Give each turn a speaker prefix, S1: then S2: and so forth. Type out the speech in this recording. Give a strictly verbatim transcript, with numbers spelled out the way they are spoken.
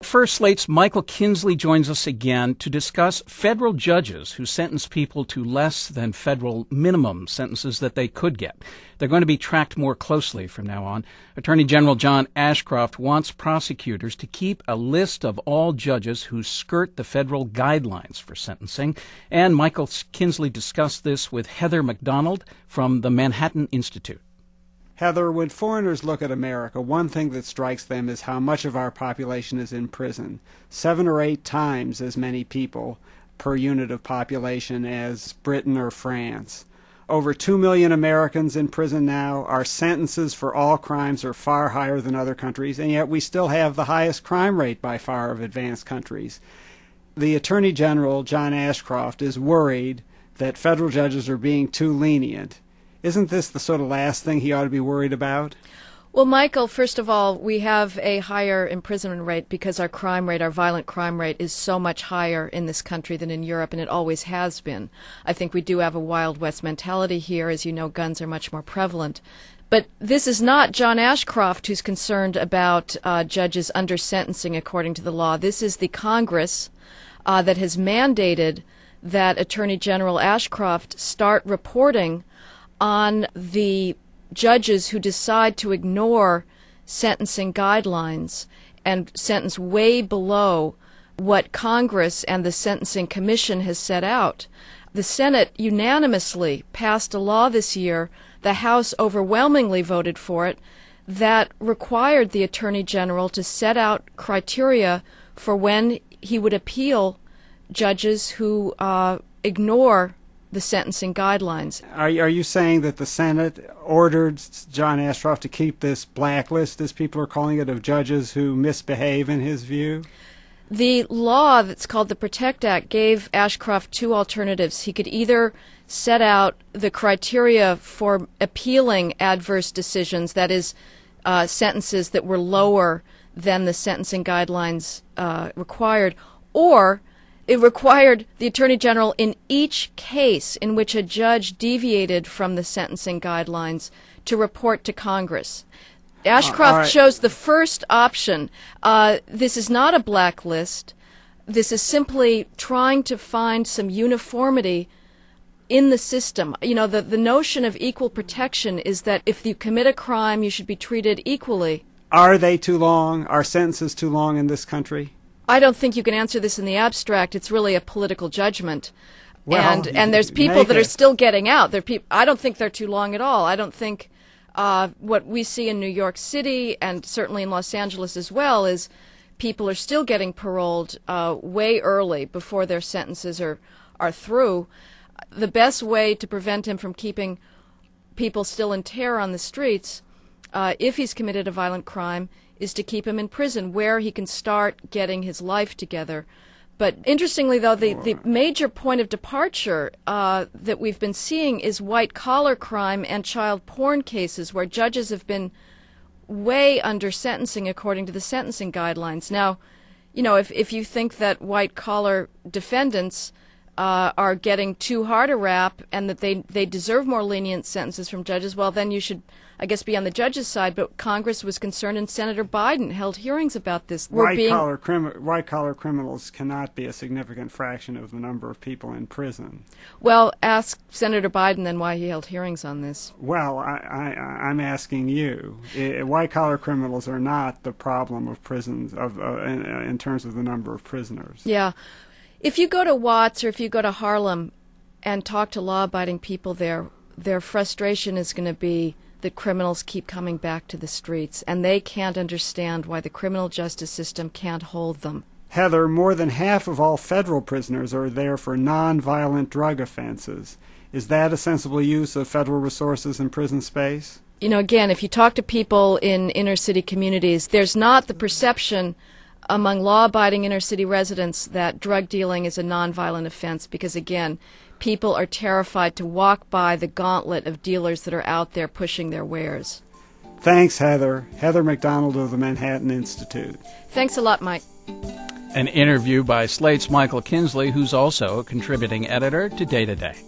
S1: first, Slate's Michael Kinsley joins us again to discuss federal judges who sentence people to less than federal minimum sentences that they could get. They're going to be tracked more closely from now on. Attorney General John Ashcroft wants prosecutors to keep a list of all judges who skirt the federal guidelines for sentencing. And Michael Kinsley discussed this with Heather McDonald from the Manhattan Institute.
S2: Heather, when foreigners look at America, one thing that strikes them is how much of our population is in prison. Seven or eight times as many people per unit of population as Britain or France. Over two million Americans in prison now. Our sentences for all crimes are far higher than other countries, and yet we still have the highest crime rate by far of advanced countries. The Attorney General, John Ashcroft, is worried that federal judges are being too lenient. Isn't this the sort of last thing he ought to be worried about?
S3: Well, Michael, first of all, we have a higher imprisonment rate because our crime rate, our violent crime rate, is so much higher in this country than in Europe, and it always has been. I think we do have a Wild West mentality here. As you know, guns are much more prevalent. But this is not John Ashcroft who's concerned about uh, judges under sentencing according to the law. This is the Congress uh, that has mandated that Attorney General Ashcroft start reporting on the judges who decide to ignore sentencing guidelines and sentence way below what Congress and the Sentencing Commission has set out. The Senate unanimously passed a law this year, the House overwhelmingly voted for it, that required the Attorney General to set out criteria for when he would appeal judges who uh, ignore the sentencing guidelines.
S2: Are, are you saying that the Senate ordered John Ashcroft to keep this blacklist, as people are calling it, of judges who misbehave in his view?
S3: The law that's called the PROTECT Act gave Ashcroft two alternatives. He could either set out the criteria for appealing adverse decisions, that is, uh, sentences that were lower than the sentencing guidelines uh, required, or it required the Attorney General in each case in which a judge deviated from the sentencing guidelines to report to Congress. Ashcroft uh, right. chose the first option. Uh, this is not a blacklist. This is simply trying to find some uniformity in the system. You know, the, the notion of equal protection is that if you commit a crime, you should be treated equally.
S2: Are they too long? Are sentences too long in this country?
S3: I don't think you can answer this in the abstract. It's really a political judgment.
S2: Well,
S3: and and there's people that are still getting out. There peop- I don't think they're too long at all. I don't think uh, what we see in New York City and certainly in Los Angeles as well is people are still getting paroled uh, way early before their sentences are, are through. The best way to prevent him from keeping people still in terror on the streets, uh, if he's committed a violent crime, is to keep him in prison where he can start getting his life together. But interestingly, though, the, the major point of departure uh, that we've been seeing is white-collar crime and child porn cases where judges have been way under sentencing according to the sentencing guidelines. Now, you know, if, if you think that white-collar defendants uh, are getting too hard a rap and that they, they deserve more lenient sentences from judges, well, then you should, I guess, be on the judge's side. But Congress was concerned, and Senator Biden held hearings about this.
S2: White-collar crim- white-collar criminals cannot be a significant fraction of the number of people in prison.
S3: Well, ask Senator Biden then why he held hearings on this.
S2: Well, I, I, I'm asking you. I, white-collar criminals are not the problem of prisons of uh, in, in terms of the number of prisoners.
S3: Yeah. If you go to Watts or if you go to Harlem and talk to law-abiding people there, their frustration is going to be that criminals keep coming back to the streets, and they can't understand why the criminal justice system can't hold them.
S2: Heather, more than half of all federal prisoners are there for non-violent drug offenses. Is that a sensible use of federal resources in prison space?
S3: You know, again, if you talk to people in inner-city communities, there's not the perception among law-abiding inner-city residents that drug dealing is a non-violent offense because, again, people are terrified to walk by the gauntlet of dealers that are out there pushing their wares.
S2: Thanks, Heather. Heather McDonald of the Manhattan Institute.
S3: Thanks a lot, Mike.
S1: An interview by Slate's Michael Kinsley, who's also a contributing editor to Day to Day.